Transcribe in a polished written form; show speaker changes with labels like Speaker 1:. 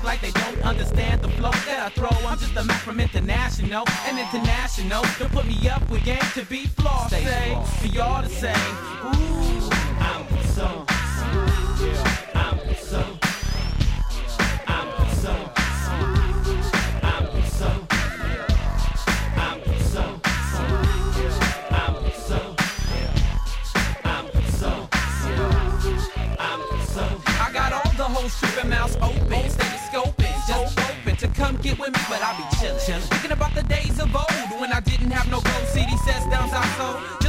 Speaker 1: like they don't understand the flow that I throw. I'm just a man from international and international. To put me up with game to be flawed. Say, for y'all to say, ooh, I'm so, I'm so, I'm so, I'm so, I'm so, I'm so, I'm so, I got all the whole tripping mouths open, steady scoping, just open to come get with me, but I be chillin', thinking about the days of old when I didn't have no gold CD sets down I sold.